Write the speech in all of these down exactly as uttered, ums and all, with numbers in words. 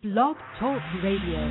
Blog Talk Radio.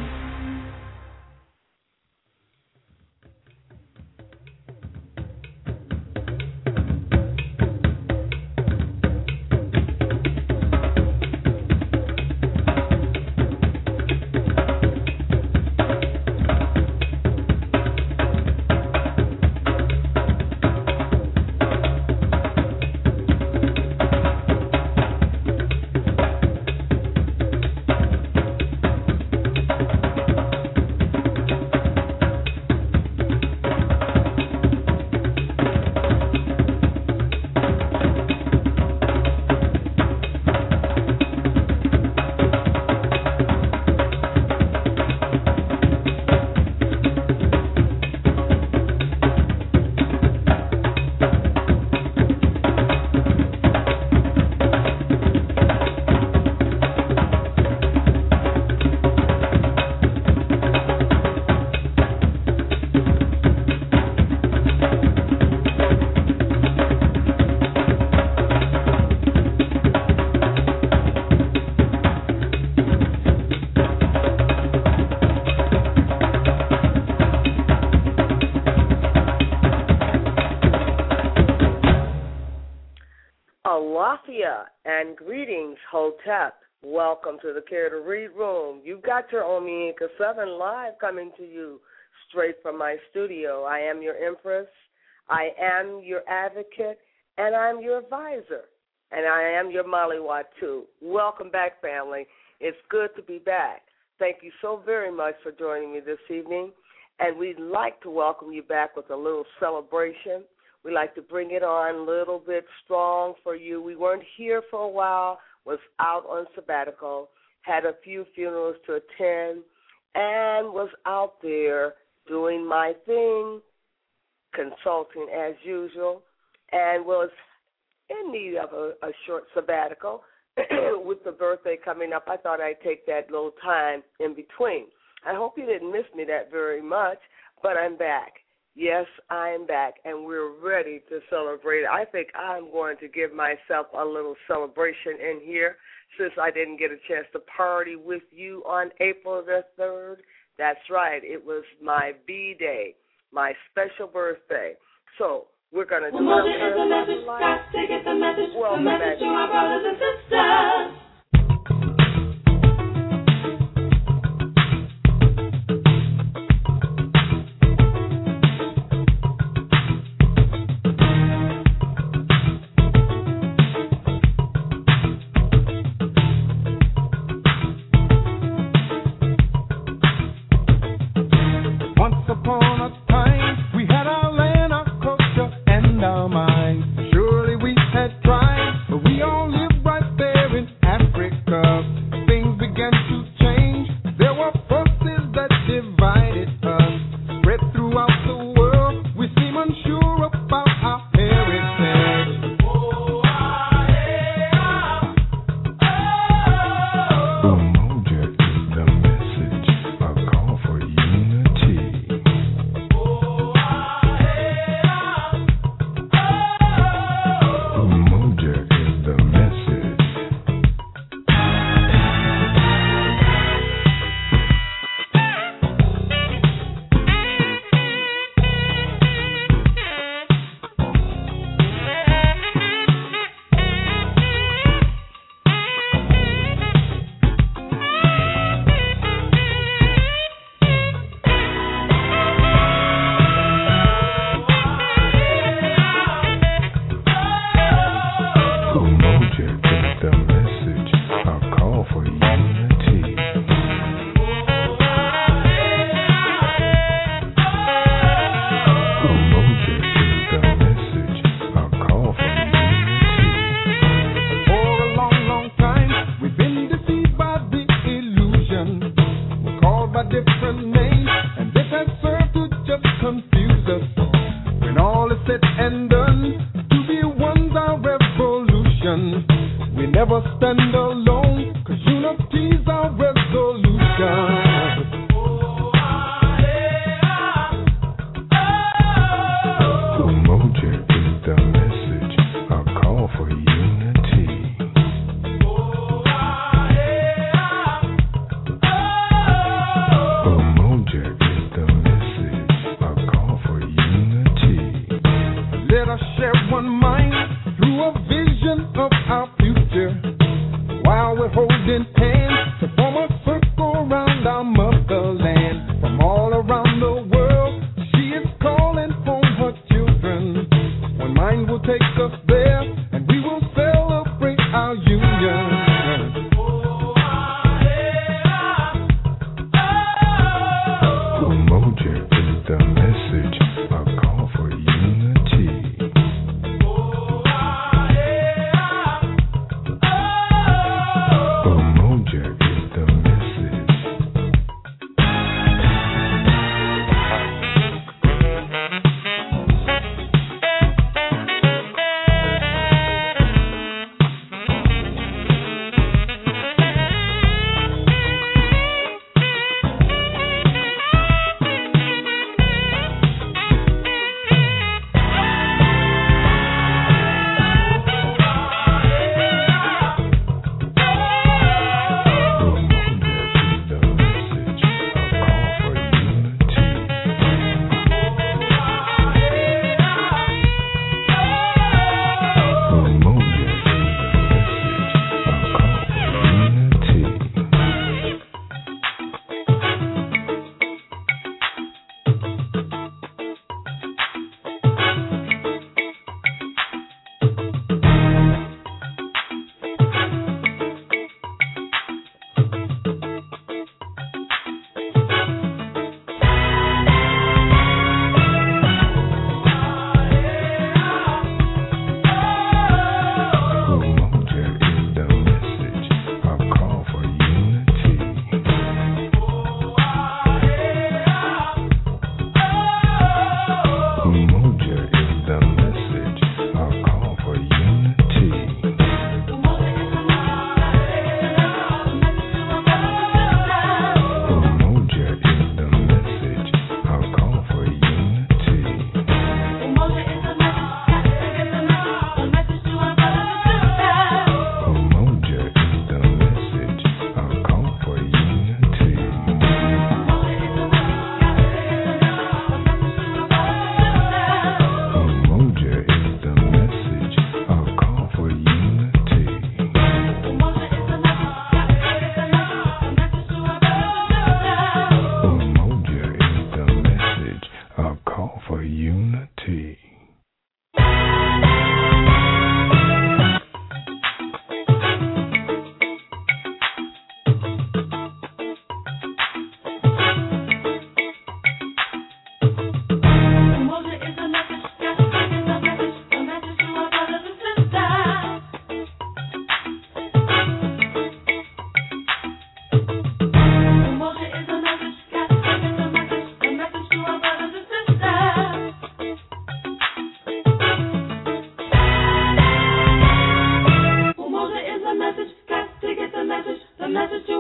Alafia and greetings, Hotep. Welcome to the Care to Read Room. You've got your Omi Inca seven live coming to you straight from my studio. I am your Empress, I am your advocate, and I'm your advisor. And I am your Maliwat, too. Welcome back, family. It's good to be back. Thank you so very much for joining me this evening. And we'd like to welcome you back with a little celebration. We like to bring it on a little bit strong for you. We weren't here for a while, was out on sabbatical, had a few funerals to attend, and was out there doing my thing, consulting as usual, and was in need of a, a short sabbatical. With the birthday coming up, I thought I'd take that little time in between. I hope you didn't miss me that very much, but I'm back. Yes, I'm back, and we're ready to celebrate. I think I'm going to give myself a little celebration in here since I didn't get a chance to party with you on April the third. That's right. It was my B-Day, my special birthday. So we're going to do well, it. Is the message. Got to get the message. Welcome the message back. to our brothers and sisters.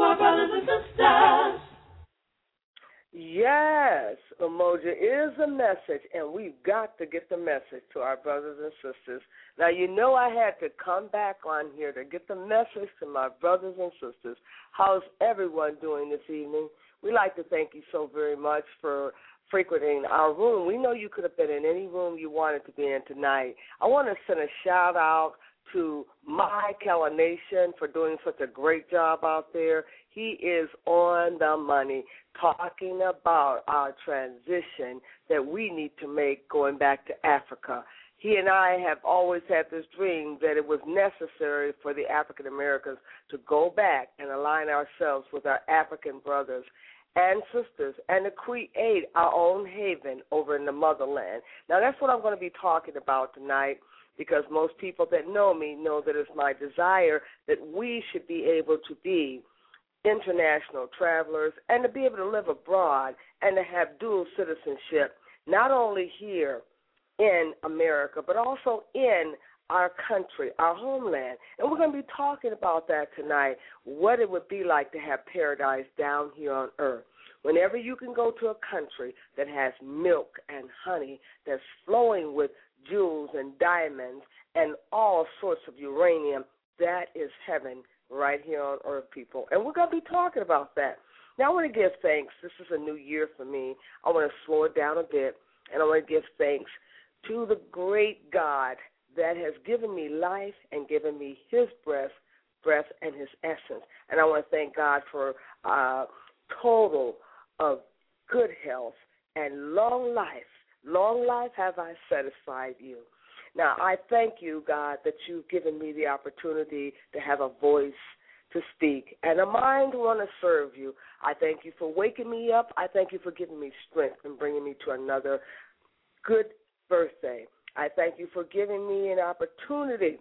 our brothers and sisters. Yes, Umoja is a message, and we've got to get the message to our brothers and sisters. Now, you know I had to come back on here to get the message to my brothers and sisters. How's everyone doing this evening? We'd like to thank you so very much for frequenting our room. We know you could have been in any room you wanted to be in tonight. I want to send a shout-out to My Keller Nation for doing such a great job out there. He is on the money talking about our transition that we need to make going back to Africa. He and I have always had this dream that it was necessary for the African Americans to go back and align ourselves with our African brothers and sisters and to create our own haven over in the motherland. Now, that's what I'm going to be talking about tonight, because most people that know me know that it's my desire that we should be able to be international travelers and to be able to live abroad and to have dual citizenship, not only here in America, but also in our country, our homeland. And we're going to be talking about that tonight, what it would be like to have paradise down here on earth. Whenever you can go to a country that has milk and honey that's flowing with jewels and diamonds and all sorts of uranium, that is heaven right here on earth, people. And we're going to be talking about that. Now, I want to give thanks. This is a new year for me. I want to slow it down a bit, and I want to give thanks to the great God that has given me life and given me his breath, breath and his essence. And I want to thank God for uh, total of good health and long life. Long life have I satisfied you. Now, I thank you, God, that you've given me the opportunity to have a voice to speak and a mind to want to serve you. I thank you for waking me up. I thank you for giving me strength and bringing me to another good birthday. I thank you for giving me an opportunity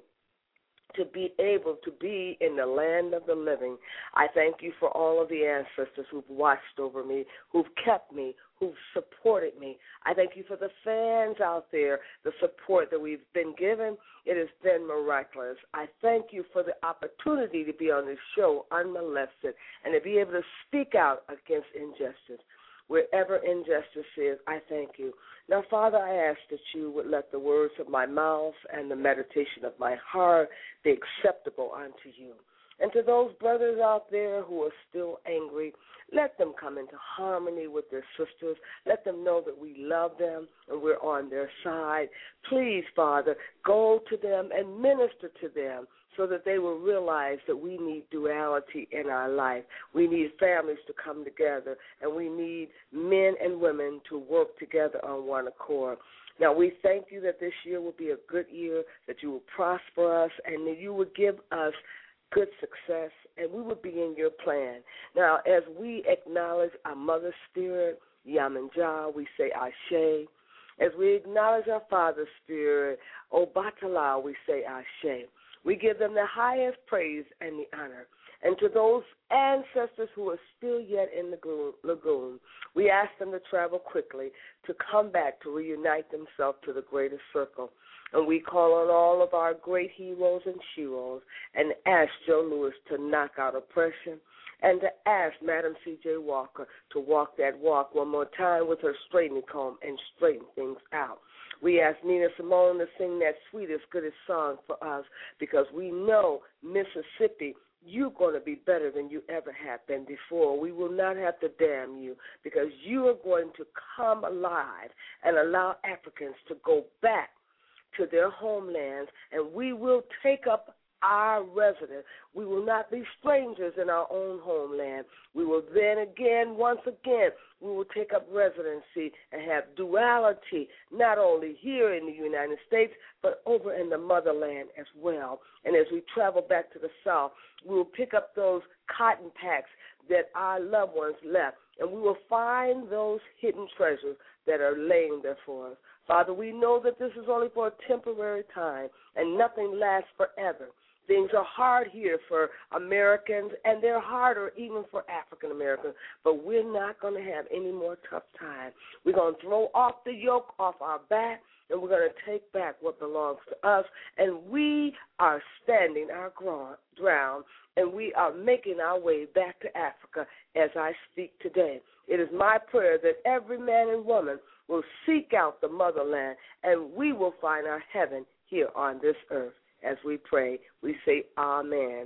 to be able to be in the land of the living. I thank you for all of the ancestors who've watched over me, who've kept me, who've supported me. I thank you for the fans out there, the support that we've been given. It has been miraculous. I thank you for the opportunity to be on this show unmolested and to be able to speak out against injustice. Wherever injustice is, I thank you. Now, Father, I ask that you would let the words of my mouth and the meditation of my heart be acceptable unto you. And to those brothers out there who are still angry, let them come into harmony with their sisters. Let them know that we love them and we're on their side. Please, Father, go to them and minister to them so that they will realize that we need duality in our life. We need families to come together, and we need men and women to work together on one accord. Now, we thank you that this year will be a good year, that you will prosper us, and that you will give us good success, and we will be in your plan. Now, as we acknowledge our mother spirit, Yamanjah, we say Ashe. As we acknowledge our father spirit, Obatala, we say Ashe. We give them the highest praise and the honor. And to those ancestors who are still yet in the lagoon, we ask them to travel quickly to come back to reunite themselves to the greatest circle. And we call on all of our great heroes and sheroes and ask Joe Louis to knock out oppression and to ask Madam C J Walker to walk that walk one more time with her straightening comb and straighten things out. We ask Nina Simone to sing that sweetest, goodest song for us because we know, Mississippi, you're going to be better than you ever have been before. We will not have to damn you because you are going to come alive and allow Africans to go back to their homelands, and we will take up our residence. We will not be strangers in our own homeland. We will then again, once again, we will take up residency and have duality, not only here in the United States, but over in the motherland as well. And as we travel back to the South, we will pick up those cotton packs that our loved ones left, and we will find those hidden treasures that are laying there for us. Father, we know that this is only for a temporary time, and nothing lasts forever. Things are hard here for Americans, and they're harder even for African Americans, but we're not going to have any more tough time. We're going to throw off the yoke off our back, and we're going to take back what belongs to us, and we are standing our ground and we are making our way back to Africa as I speak today. It is my prayer that every man and woman will seek out the motherland, and we will find our heaven here on this earth. As we pray, we say amen,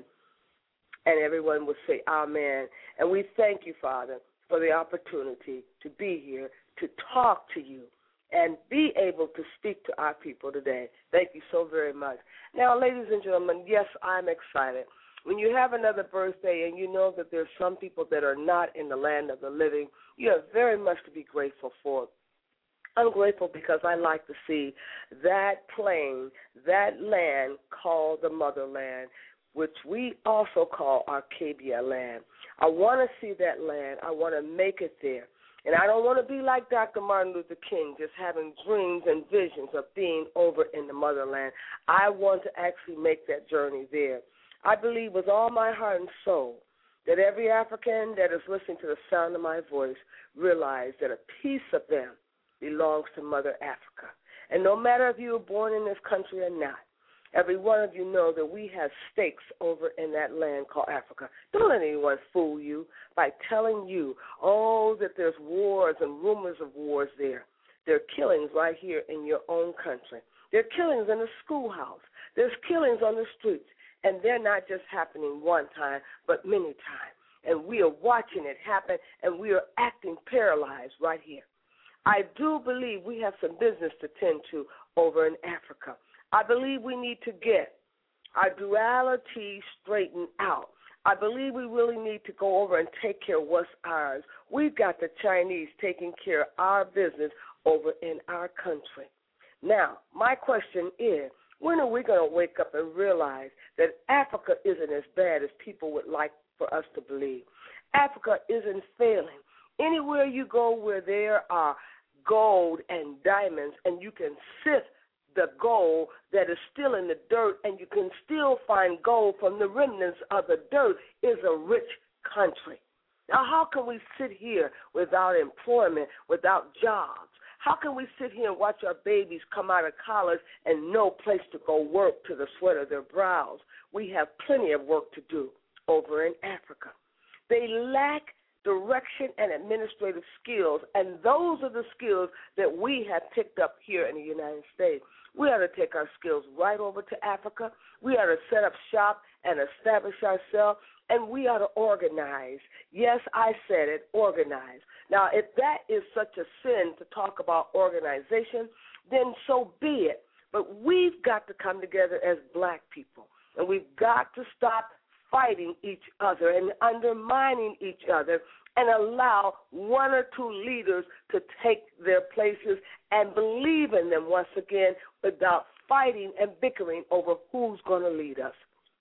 and everyone will say amen. And we thank you, Father, for the opportunity to be here, to talk to you, and be able to speak to our people today. Thank you so very much. Now, ladies and gentlemen, yes, I'm excited. When you have another birthday and you know that there's some people that are not in the land of the living, you have very much to be grateful for. I'm grateful because I like to see that plane, that land called the motherland, which we also call Arcadia land. I want to see that land. I want to make it there. And I don't want to be like Doctor Martin Luther King, just having dreams and visions of being over in the motherland. I want to actually make that journey there. I believe with all my heart and soul that every African that is listening to the sound of my voice realize that a piece of them belongs to Mother Africa. And no matter if you were born in this country or not, every one of you know that we have stakes over in that land called Africa. Don't let anyone fool you by telling you, oh, that there's wars and rumors of wars there. There are killings right here in your own country. There are killings in the schoolhouse. There's killings on the streets. And they're not just happening one time, but many times. And we are watching it happen, and we are acting paralyzed right here. I do believe we have some business to tend to over in Africa. I believe we need to get our duality straightened out. I believe we really need to go over and take care of what's ours. We've got the Chinese taking care of our business over in our country. Now, my question is, when are we going to wake up and realize that Africa isn't as bad as people would like for us to believe? Africa isn't failing. Anywhere you go where there are gold and diamonds and you can sift the gold that is still in the dirt and you can still find gold from the remnants of the dirt is a rich country. Now, how can we sit here without employment, without jobs? How can we sit here and watch our babies come out of college and no place to go work to the sweat of their brows? We have plenty of work to do over in Africa. They lack direction and administrative skills, and those are the skills that we have picked up here in the United States. We ought to take our skills right over to Africa. We ought to set up shop and establish ourselves, and we ought to organize. Yes, I said it, organize. Now, if that is such a sin to talk about organization, then so be it. But we've got to come together as black people, and we've got to stop fighting each other and undermining each other and allow one or two leaders to take their places and believe in them once again without fighting and bickering over who's going to lead us.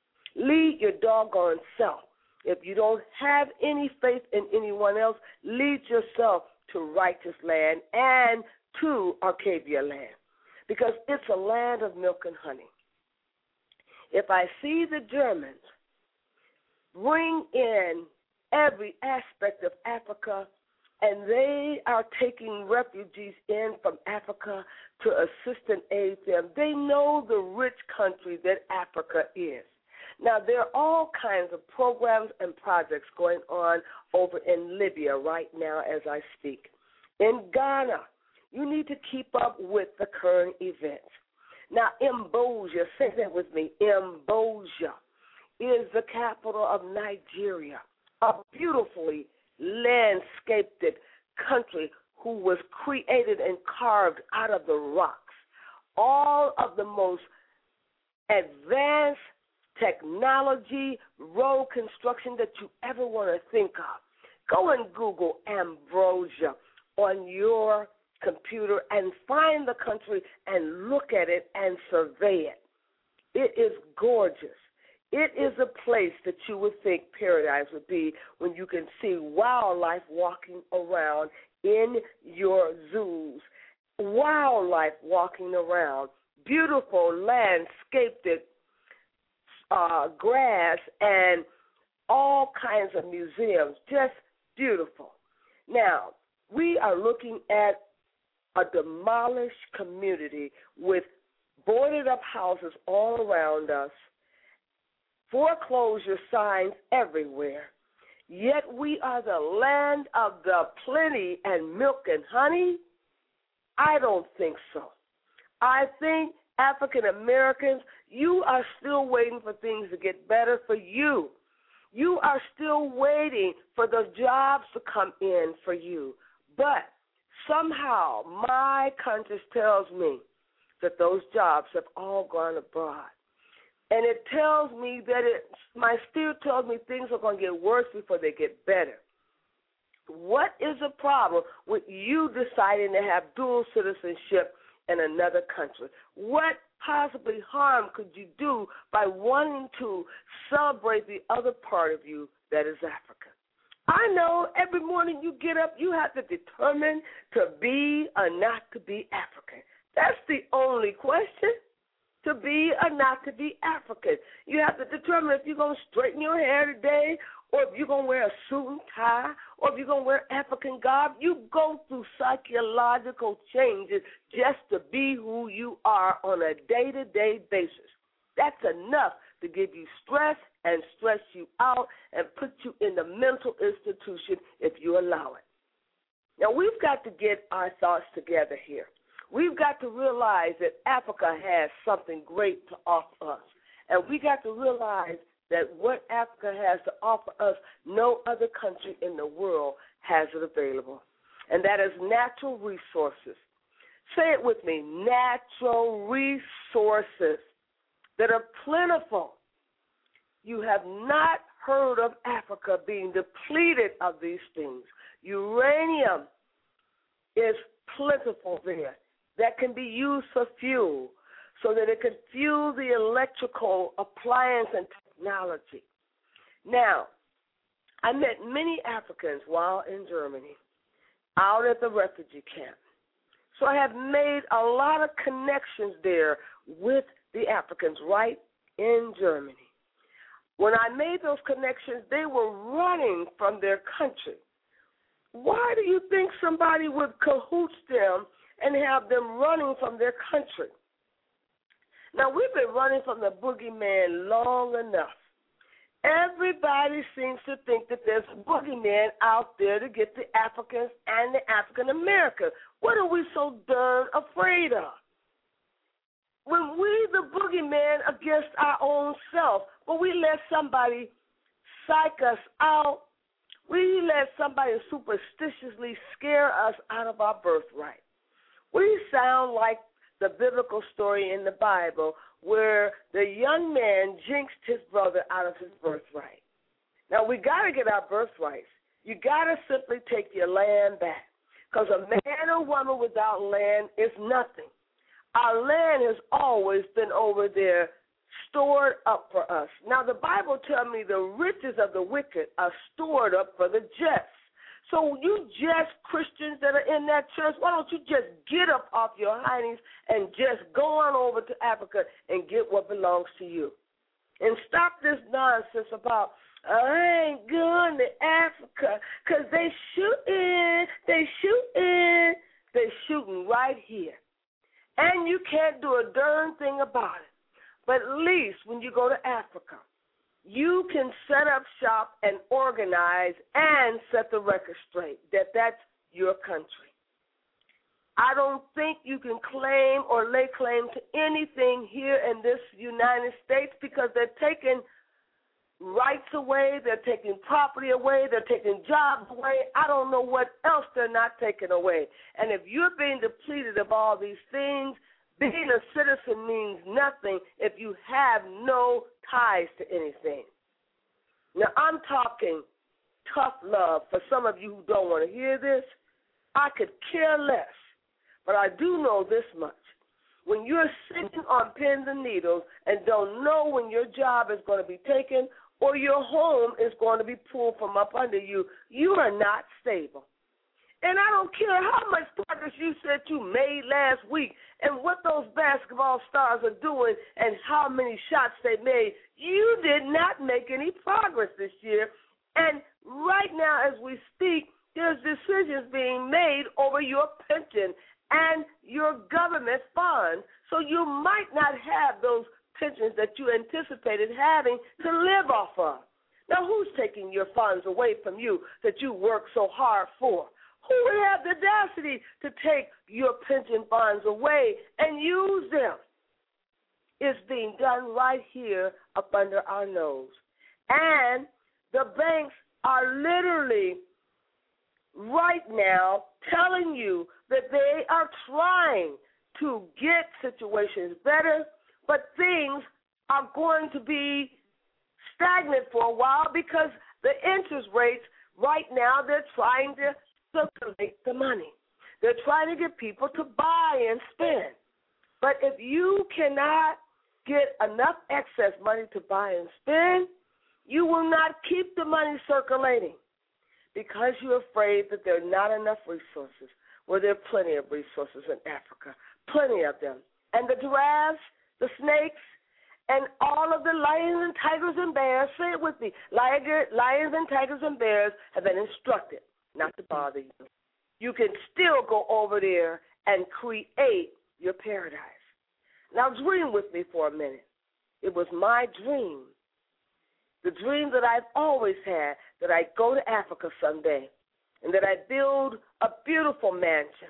Lead your doggone self. If you don't have any faith in anyone else, lead yourself to righteous land and to Arcadia land, because it's a land of milk and honey. If I see the Germans bring in every aspect of Africa, and they are taking refugees in from Africa to assist and aid them, they know the rich country that Africa is. Now, there are all kinds of programs and projects going on over in Libya right now as I speak. In Ghana, you need to keep up with the current events. Now, Mboja, say that with me, Mboja is the capital of Nigeria, a beautifully landscaped country who was created and carved out of the rocks. All of the most advanced technology, road construction that you ever want to think of. Go and Google Ambrosia on your computer and find the country and look at it and survey it. It is gorgeous. It is a place that you would think paradise would be when you can see wildlife walking around in your zoos, wildlife walking around, beautiful landscaped uh, grass and all kinds of museums, just beautiful. Now, we are looking at a demolished community with boarded up houses all around us, foreclosure signs everywhere. Yet we are the land of the plenty and milk and honey? I don't think so. I think African Americans, you are still waiting for things to get better for you. You are still waiting for the jobs to come in for you. But somehow my conscience tells me that those jobs have all gone abroad. And it tells me that it, my spirit tells me things are going to get worse before they get better. What is the problem with you deciding to have dual citizenship in another country? What possibly harm could you do by wanting to celebrate the other part of you that is African? I know every morning you get up, you have to determine to be or not to be African. That's the only question, to be or not to be African. You have to determine if you're going to straighten your hair today, or if you're going to wear a suit and tie, or if you're going to wear African garb. You go through psychological changes just to be who you are on a day-to-day basis. That's enough to give you stress and stress you out and put you in the mental institution if you allow it. Now, we've got to get our thoughts together here. We've got to realize that Africa has something great to offer us. And we got to realize that what Africa has to offer us, no other country in the world has it available. And that is natural resources. Say it with me, natural resources that are plentiful. You have not heard of Africa being depleted of these things. Uranium is plentiful there that can be used for fuel so that it can fuel the electrical appliance and technology. Now, I met many Africans while in Germany, out at the refugee camp. So I have made a lot of connections there with the Africans right in Germany. When I made those connections, they were running from their country. Why do you think somebody would cahoots them and have them running from their country? Now, we've been running from the boogeyman long enough. Everybody seems to think that there's a boogeyman out there to get the Africans and the African Americans. What are we so darn afraid of? When we the boogeyman against our own self, when we let somebody psych us out, we let somebody superstitiously scare us out of our birthright. We sound like the biblical story in the Bible where the young man jinxed his brother out of his birthright. Now, we got to get our birthrights. You got to simply take your land back, because a man or woman without land is nothing. Our land has always been over there stored up for us. Now, the Bible tells me the riches of the wicked are stored up for the just. So you just Christians that are in that church, why don't you just get up off your hinds and just go on over to Africa and get what belongs to you? And stop this nonsense about, I ain't going to Africa because they shooting, they shooting, they shooting right here. And you can't do a darn thing about it. But at least when you go to Africa, you can set up shop and organize and set the record straight that that's your country. I don't think you can claim or lay claim to anything here in this United States because they're taking rights away, they're taking property away, they're taking jobs away. I don't know what else they're not taking away. And if you're being depleted of all these things, being a citizen means nothing if you have no ties to anything. Now, I'm talking tough love for some of you who don't want to hear this. I could care less, but I do know this much. When you're sitting on pins and needles and don't know when your job is going to be taken or your home is going to be pulled from up under you, you are not stable. And I don't care how much progress you said you made last week and what those basketball stars are doing and how many shots they made. You did not make any progress this year. And right now as we speak, there's decisions being made over your pension and your government funds. So you might not have those pensions that you anticipated having to live off of. Now, who's taking your funds away from you that you work so hard for? Who would have the audacity to take your pension funds away and use them? It's being done right here up under our nose. And the banks are literally right now telling you that they are trying to get situations better, but things are going to be stagnant for a while because the interest rates right now, they're trying to circulate the money. They're trying to get people to buy and spend. But if you cannot get enough excess money to buy and spend, you will not keep the money circulating because you're afraid that there are not enough resources. Well, there are plenty of resources in Africa, plenty of them. And the giraffes, the snakes, and all of the lions and tigers and bears, say it with me, lions and tigers and bears have been instructed not to bother you. You can still go over there and create your paradise. Now dream with me for a minute. It was my dream, the dream that I've always had, that I go to Africa someday and that I build a beautiful mansion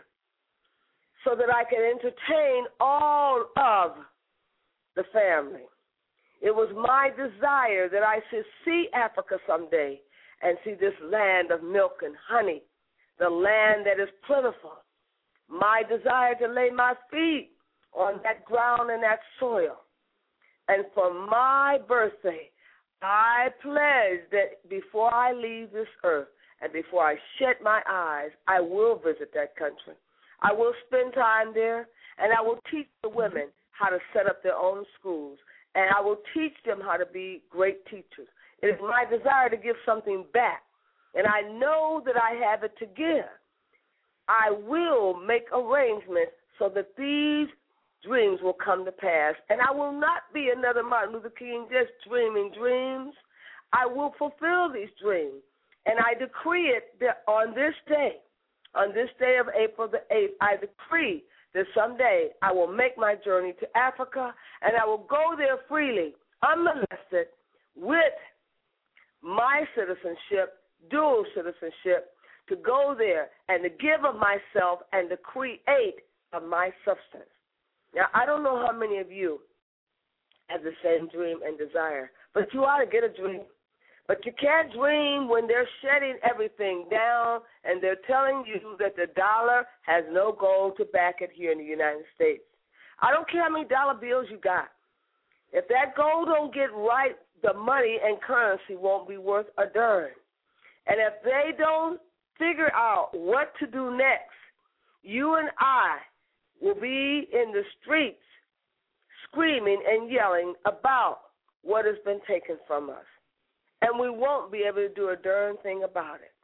so that I can entertain all of the family. It was my desire that I should see Africa someday and see this land of milk and honey, the land that is plentiful. My desire to lay my feet on that ground and that soil. And for my birthday, I pledge that before I leave this earth and before I shed my eyes, I will visit that country. I will spend time there, and I will teach the women how to set up their own schools, and I will teach them how to be great teachers. It is my desire to give something back, and I know that I have it to give. I will make arrangements so that these dreams will come to pass, and I will not be another Martin Luther King just dreaming dreams. I will fulfill these dreams, and I decree it that on this day, on this day of April the eighth, I decree that someday I will make my journey to Africa, and I will go there freely, unmolested, with my citizenship, dual citizenship, to go there and to give of myself and to create of my substance. Now, I don't know how many of you have the same dream and desire, but you ought to get a dream. But you can't dream when they're shutting everything down and they're telling you that the dollar has no gold to back it here in the United States. I don't care how many dollar bills you got. If that gold don't get right, the money and currency won't be worth a darn. And if they don't figure out what to do next, you and I will be in the streets screaming and yelling about what has been taken from us. And we won't be able to do a darn thing about it.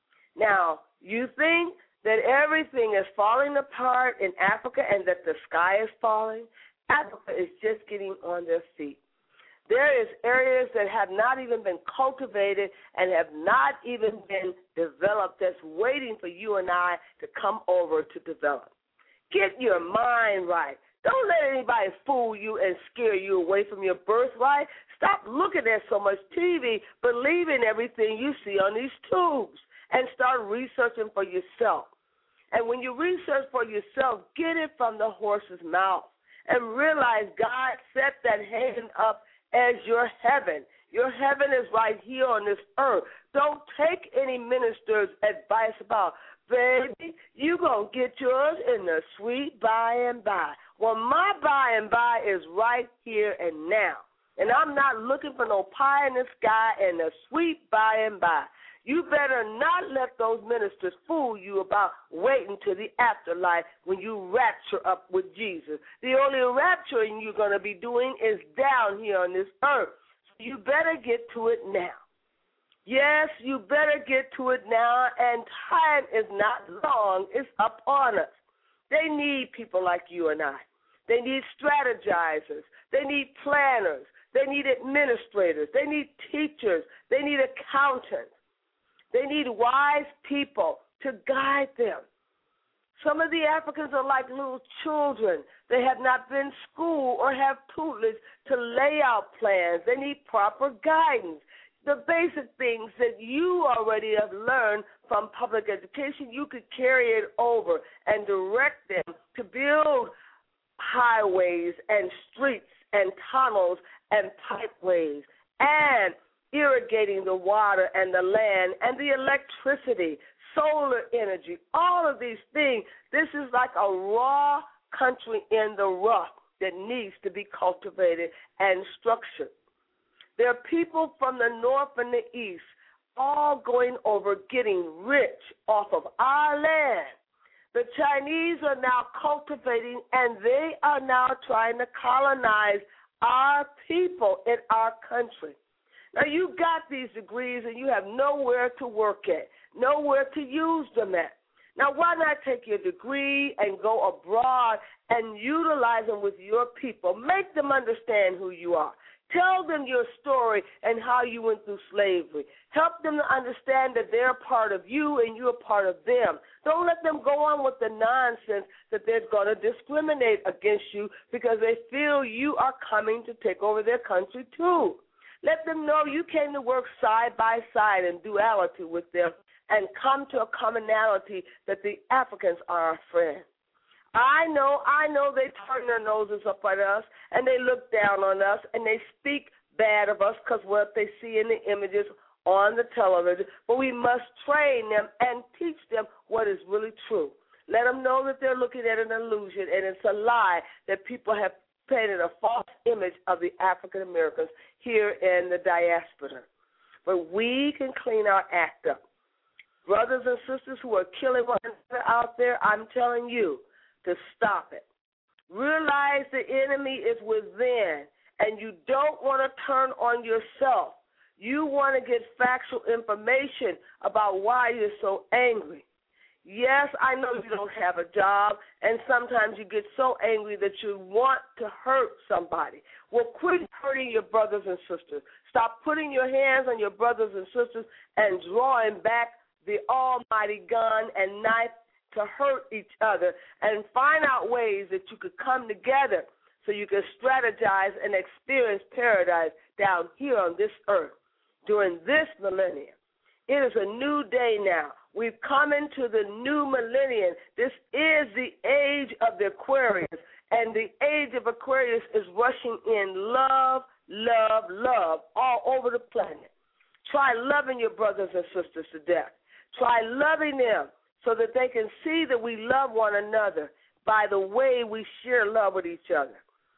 Now, you think that everything is falling apart in Africa and that the sky is falling? Africa is just getting on their feet. There is areas that have not even been cultivated and have not even been developed that's waiting for you and I to come over to develop. Get your mind right. Don't let anybody fool you and scare you away from your birthright. Stop looking at so much T V, believing everything you see on these tubes, and start researching for yourself. And when you research for yourself, get it from the horse's mouth and realize God set that heaven up as your heaven. Your heaven is right here on this earth. Don't take any minister's advice about, baby, you going to get yours in the sweet by and by. Well, my by and by is right here and now. And I'm not looking for no pie in the sky and the sweet by and by. You better not let those ministers fool you about waiting to the afterlife when you rapture up with Jesus. The only rapturing you're going to be doing is down here on this earth. So you better get to it now. Yes, you better get to it now, and time is not long. It's up on us. They need people like you and I. They need strategizers. They need planners. They need administrators. They need teachers. They need accountants. They need wise people to guide them. Some of the Africans are like little children They have not been schooled or have tutelage to lay out plans. They need proper guidance. The basic things that you already have learned from public education, you could carry it over and direct them to build highways and streets and tunnels and pipeways and irrigating the water and the land and the electricity, solar energy, all of these things. This is like a raw country in the rough that needs to be cultivated and structured. There are people from the north and the east all going over getting rich off of our land. The Chinese are now cultivating, and they are now trying to colonize our people in our country. Now, you got these degrees, and you have nowhere to work at, nowhere to use them at. Now, why not take your degree and go abroad and utilize them with your people? Make them understand who you are. Tell them your story and how you went through slavery. Help them to understand that they're part of you and you're part of them. Don't let them go on with the nonsense that they're going to discriminate against you because they feel you are coming to take over their country too. Let them know you came to work side by side in duality with them and come to a commonality that the Africans are our friends. I know, I know they turn their noses up at us, and they look down on us, and they speak bad of us because what they see in the images on the television. But we must train them and teach them what is really true. Let them know that they're looking at an illusion, and it's a lie that people have painted a false image of the African Americans here in the diaspora. But we can clean our act up. Brothers and sisters who are killing one another out there, I'm telling you, to stop it. Realize the enemy is within, and you don't want to turn on yourself. You want to get factual information about why you're so angry. Yes, I know you don't have a job, and sometimes you get so angry that you want to hurt somebody. Well, quit hurting your brothers and sisters. Stop putting your hands on your brothers and sisters and drawing back the almighty gun and knife to hurt each other, and find out ways that you could come together so you can strategize and experience paradise down here on this earth during this millennium. It is a new day now. We've come into the new millennium. This is the age of the Aquarius, and the age of Aquarius is rushing in love, love, love all over the planet. Try loving your brothers and sisters to death. Try loving them so that they can see that we love one another by the way we share love with each other.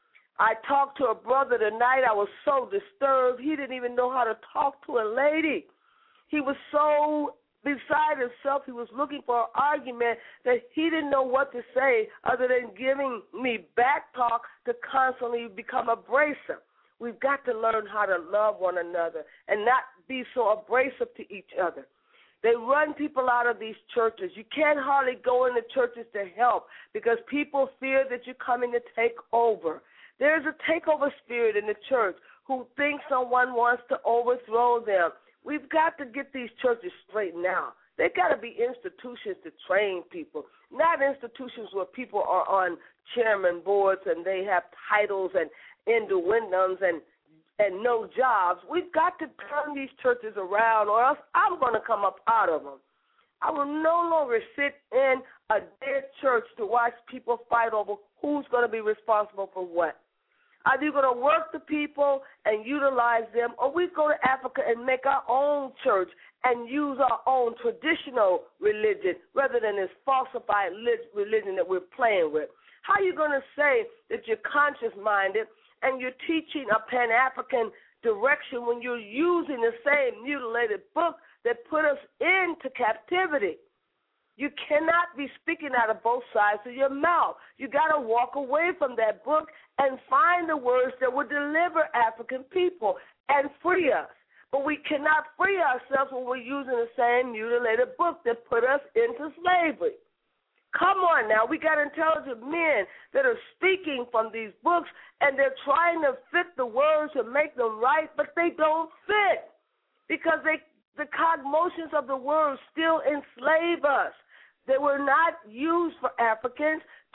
I talked to a brother tonight. I was so disturbed. He didn't even know how to talk to a lady. He was so beside himself. He was looking for an argument that he didn't know what to say other than giving me back talk to constantly become abrasive. We've got to learn how to love one another and not be so abrasive to each other. They run people out of these churches. You can't hardly go into churches to help because people fear that you're coming to take over. There's a takeover spirit in the church who thinks someone wants to overthrow them. We've got to get these churches straightened out. They've got to be institutions to train people, not institutions where people are on chairman boards and they have titles and innuendos and and no jobs. We've got to turn these churches around or else I'm going to come up out of them. I will no longer sit in a dead church to watch people fight over who's going to be responsible for what. Either you're going to work the people and utilize them, or we go to Africa and make our own church and use our own traditional religion rather than this falsified religion that we're playing with. How are you going to say that you're conscious-minded and you're teaching a Pan-African direction when you're using the same mutilated book that put us into captivity? You cannot be speaking out of both sides of your mouth. You got to walk away from that book and find the words that will deliver African people and free us. But we cannot free ourselves when we're using the same mutilated book that put us into slavery. Come on now, we got intelligent men that are speaking from these books, and they're trying to fit the words and make them right, but they don't fit because they, the cognotions of the words still enslave us. They were not used for Africans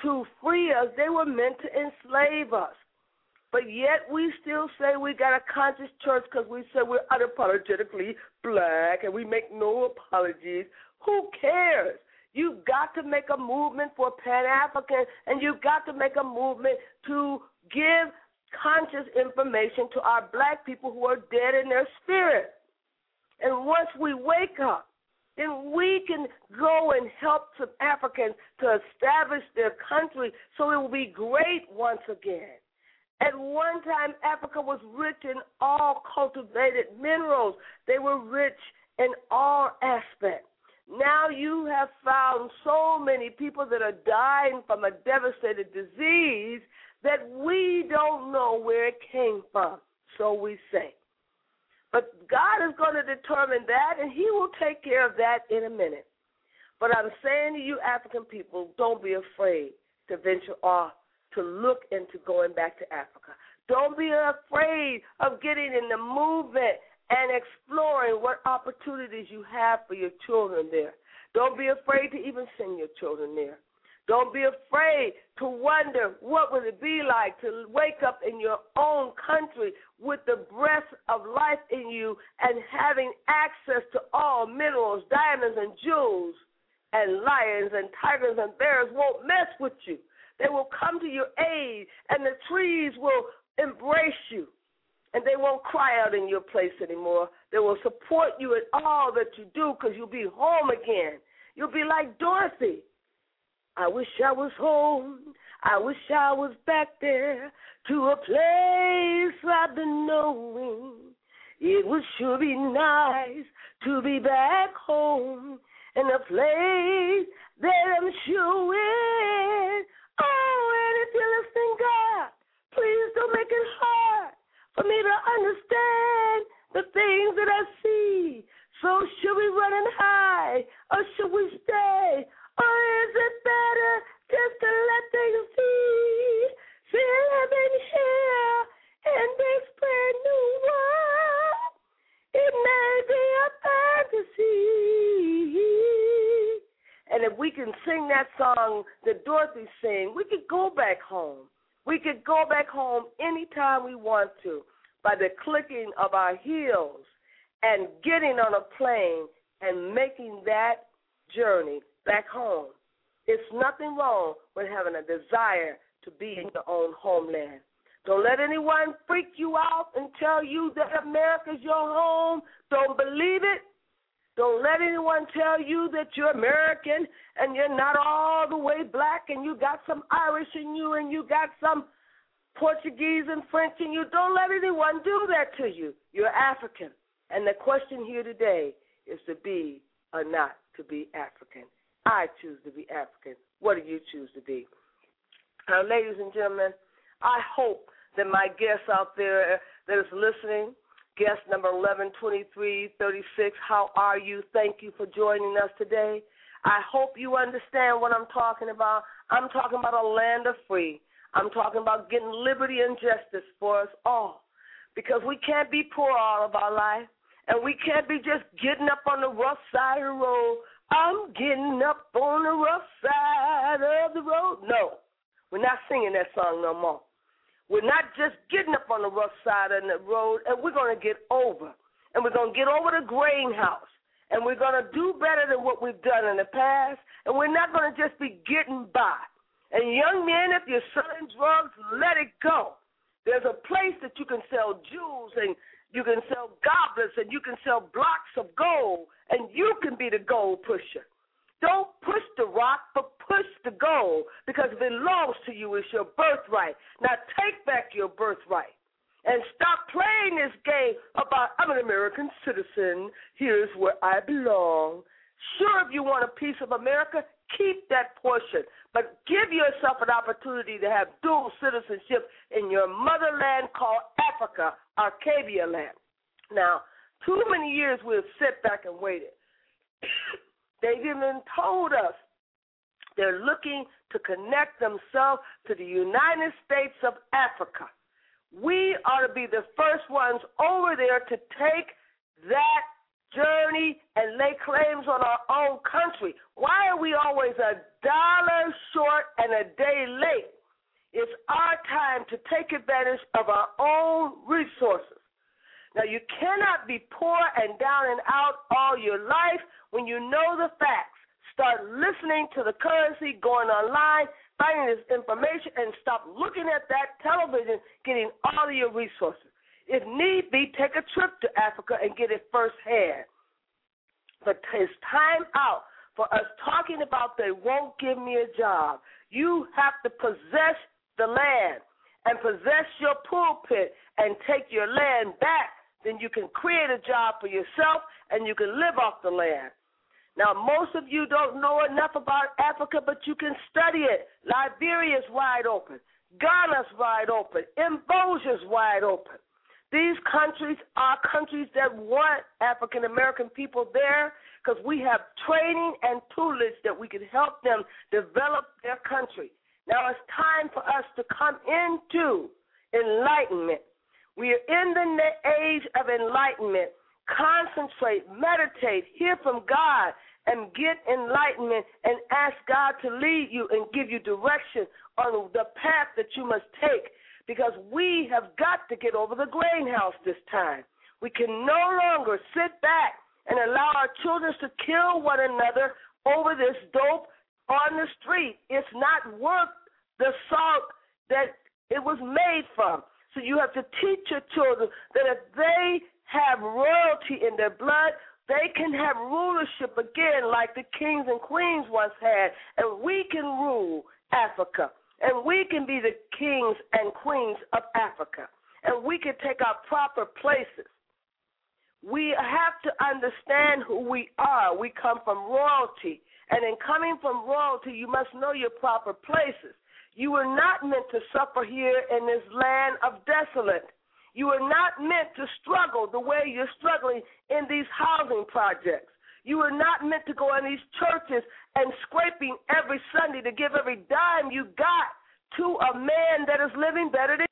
to free us. They were meant to enslave us. But yet we still say we got a conscious church because we say we're unapologetically black and we make no apologies. Who cares? You've got to make a movement for Pan-African, and you've got to make a movement to give conscious information to our black people who are dead in their spirit. And once we wake up, then we can go and help some Africans to establish their country so it will be great once again. At one time, Africa was rich in all cultivated minerals. They were rich in all aspects. Now you have found so many people that are dying from a devastating disease that we don't know where it came from, so we say. But God is going to determine that, and he will take care of that in a minute. But I'm saying to you African people, don't be afraid to venture off, to look into going back to Africa. Don't be afraid of getting in the movement and exploring what opportunities you have for your children there. Don't be afraid to even send your children there. Don't be afraid to wonder what would it be like to wake up in your own country with the breath of life in you and having access to all minerals, diamonds, and jewels, and lions and tigers and bears won't mess with you. They will come to your aid, and the trees will embrace you, and they won't cry out in your place anymore. They will support you in all that you do because you'll be home again. You'll be like Dorothy. I wish I was home. I wish I was back there to a place I've been knowing. It would sure be nice to be back home in a place that I'm sure in. Oh, and if you're listening, God, please don't make it hard for me to understand the things that I see. So should we run and hide, or should we stay? Or is it better just to let things be? Feel living here in this brand new world. It may be a fantasy. And if we can sing that song that Dorothy sang, we could go back home. We could go back home anytime we want to by the clicking of our heels and getting on a plane and making that journey back home. It's nothing wrong with having a desire to be in your own homeland. Don't let anyone freak you out and tell you that America's your home. Don't believe it. Don't let anyone tell you that you're American and you're not all the way black and you got some Irish in you and you got some Portuguese and French in you. Don't let anyone do that to you. You're African. And the question here today is to be or not to be African. I choose to be African. What do you choose to be? Now, ladies and gentlemen, I hope that my guests out there that is listening, guest number eleven twenty-three thirty-six, how are you? Thank you for joining us today. I hope you understand what I'm talking about. I'm talking about a land of free. I'm talking about getting liberty and justice for us all, because we can't be poor all of our life, and we can't be just getting up on the rough side of the road. I'm getting up on the rough side of the road. No, we're not singing that song no more. We're not just getting up on the rough side of the road, and we're going to get over. And we're going to get over the grain house. And we're going to do better than what we've done in the past. And we're not going to just be getting by. And young men, if you're selling drugs, let it go. There's a place that you can sell jewels, and you can sell goblets, and you can sell blocks of gold, and you can be the gold pusher. Don't push the rock, but push the gold, because it belongs to you. It's your birthright. Now take back your birthright and stop playing this game about I'm an American citizen. Here's where I belong. Sure, if you want a piece of America, keep that portion, but give yourself an opportunity to have dual citizenship in your motherland called Africa, Arcadia land. Now, too many years we've sat back and waited. They've even told us they're looking to connect themselves to the United States of Africa. We ought to be the first ones over there to take that journey and lay claims on our own country? Why are we always a dollar short and a day late? It's our time to take advantage of our own resources. Now, you cannot be poor and down and out all your life when you know the facts. Start listening to the currency, going online, finding this information, and stop looking at that television, getting all of your resources. If need be, take a trip to Africa and get it firsthand. But it's time out for us talking about they won't give me a job. You have to possess the land and possess your pulpit and take your land back. Then you can create a job for yourself and you can live off the land. Now, most of you don't know enough about Africa, but you can study it. Liberia's wide open. Ghana's wide open. Mbosia's wide open. These countries are countries that want African-American people there because we have training and tutelage that we can help them develop their country. Now it's time for us to come into enlightenment. We are in the age of enlightenment. Concentrate, meditate, hear from God, and get enlightenment and ask God to lead you and give you direction on the path that you must take, because we have got to get over the grain house this time. We can no longer sit back and allow our children to kill one another over this dope on the street. It's not worth the salt that it was made from. So you have to teach your children that if they have royalty in their blood, they can have rulership again like the kings and queens once had, and we can rule Africa, and we can be the kings and queens of Africa, and we can take our proper places. We have to understand who we are. We come from royalty, and in coming from royalty, you must know your proper places. You were not meant to suffer here in this land of desolate. You are not meant to struggle the way you're struggling in these housing projects. You are not meant to go in these churches and scraping every Sunday to give every dime you got to a man that is living better than